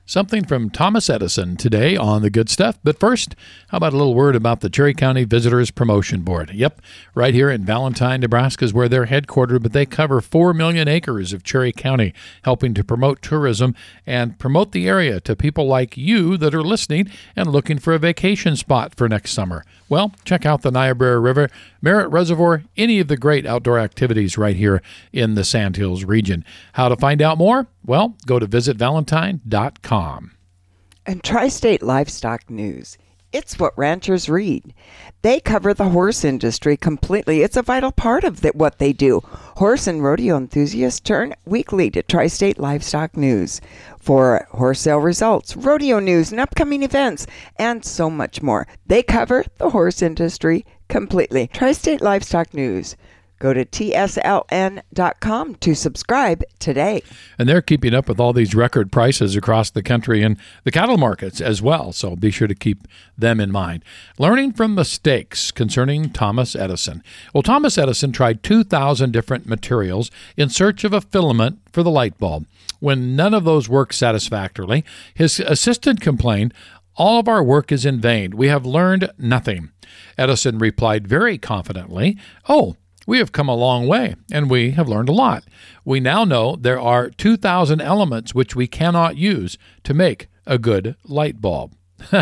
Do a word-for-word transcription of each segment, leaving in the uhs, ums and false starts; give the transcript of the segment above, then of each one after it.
Something from Thomas Edison today on The Good Stuff. But first, how about a little word about the Cherry County Visitors Promotion Board? Yep, right here in Valentine, Nebraska is where they're headquartered, but they cover four million acres of Cherry County, helping to promote tourism and promote the area to people like you that are listening and looking for a vacation spot for next summer. Well, check out the Niobrara River, Merritt Reservoir, any of the great outdoor activities right here in the Sandhills region. How to find out more? Well, go to visit valentine dot com. And Tri-State Livestock News. It's what ranchers read. They cover the horse industry completely. It's a vital part of the, what they do. Horse and rodeo enthusiasts turn weekly to Tri-State Livestock News for horse sale results, rodeo news, and upcoming events, and so much more. They cover the horse industry completely. Tri-State Livestock News. Go to T S L N dot com to subscribe today. And they're keeping up with all these record prices across the country and the cattle markets as well, so be sure to keep them in mind. Learning from mistakes concerning Thomas Edison. Well, Thomas Edison tried two thousand different materials in search of a filament for the light bulb. When none of those worked satisfactorily, his assistant complained, "All of our work is in vain. We have learned nothing." Edison replied very confidently, "Oh, we have come a long way, and we have learned a lot. We now know there are two thousand elements which we cannot use to make a good light bulb."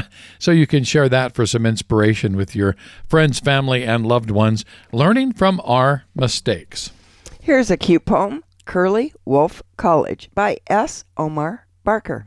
So you can share that for some inspiration with your friends, family, and loved ones, learning from our mistakes. Here's a cute poem, Curly Wolf College by S. Omar Barker.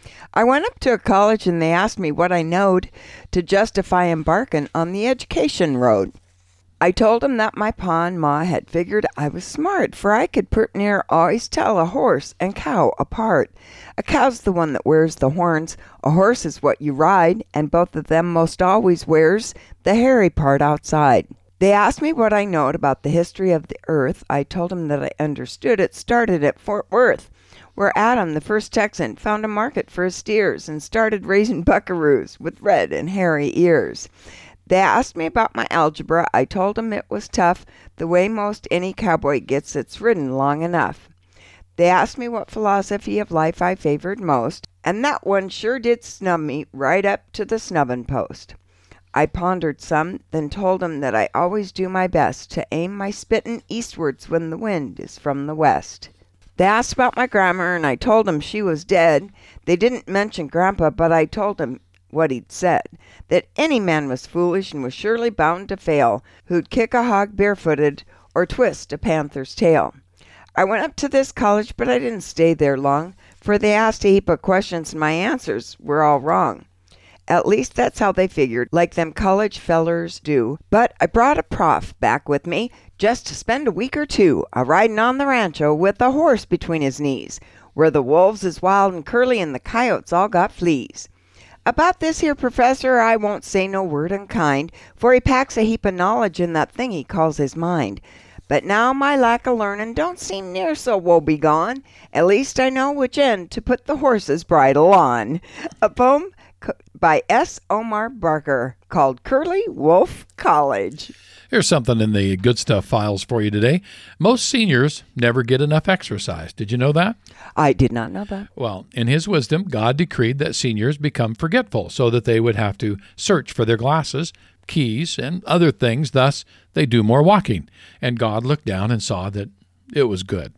I went up to a college and they asked me what I knowed to justify embarking on the education road. I told him that my pa and ma had figured I was smart, for I could pert near always tell a horse and cow apart. A cow's the one that wears the horns, a horse is what you ride, and both of them most always wears the hairy part outside. They asked me what I knowed about the history of the earth. I told them that I understood it started at Fort Worth, where Adam, the first Texan, found a market for his steers and started raising buckaroos with red and hairy ears. They asked me about my algebra. I told them it was tough, the way most any cowboy gets that's ridden long enough. They asked me what philosophy of life I favored most, and that one sure did snub me right up to the snubbing post. I pondered some, then told them that I always do my best to aim my spittin' eastwards when the wind is from the west. They asked about my grandma, and I told them she was dead. They didn't mention Grandpa, but I told them what he'd said, that any man was foolish and was surely bound to fail, who'd kick a hog barefooted or twist a panther's tail. I went up to this college, but I didn't stay there long, for they asked a heap of questions and my answers were all wrong. At least that's how they figured, like them college fellers do. But I brought a prof back with me just to spend a week or two a-riding on the rancho with a horse between his knees, where the wolves is wild and curly and the coyotes all got fleas. About this here professor I won't say no word unkind, for he packs a heap of knowledge in that thing he calls his mind. But now my lack of learning don't seem near so woe-begone. At least I know which end to put the horse's bridle on. A poem by S. Omar Barker called Curly Wolf College. Here's something in the Good Stuff files for you today. Most seniors never get enough exercise. Did you know that? I did not know that. Well, in his wisdom, God decreed that seniors become forgetful so that they would have to search for their glasses, keys, and other things. Thus, they do more walking. And God looked down and saw that it was good.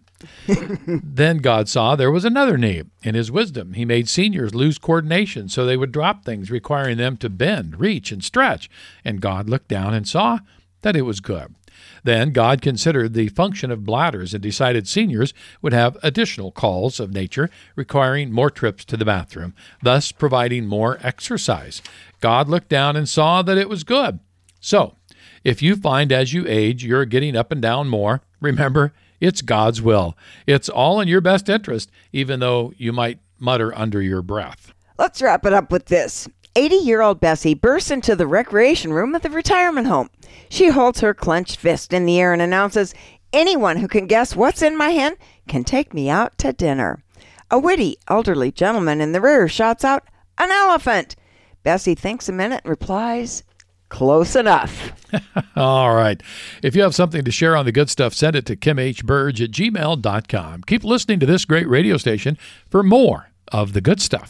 Then God saw there was another need. In his wisdom, he made seniors lose coordination so they would drop things, requiring them to bend, reach, and stretch. And God looked down and saw that it was good. Then God considered the function of bladders and decided seniors would have additional calls of nature, requiring more trips to the bathroom, thus providing more exercise. God looked down and saw that it was good. So, if you find as you age you're getting up and down more, remember, it's God's will. It's all in your best interest, even though you might mutter under your breath. Let's wrap it up with this. eighty-year-old Bessie bursts into the recreation room of the retirement home. She holds her clenched fist in the air and announces, "Anyone who can guess what's in my hand can take me out to dinner." A witty, elderly gentleman in the rear shouts out, "An elephant!" Bessie thinks a minute and replies, "Close enough." All right. If you have something to share on the good stuff, send it to kim h burge at gmail dot com. Keep listening to this great radio station for more of the good stuff.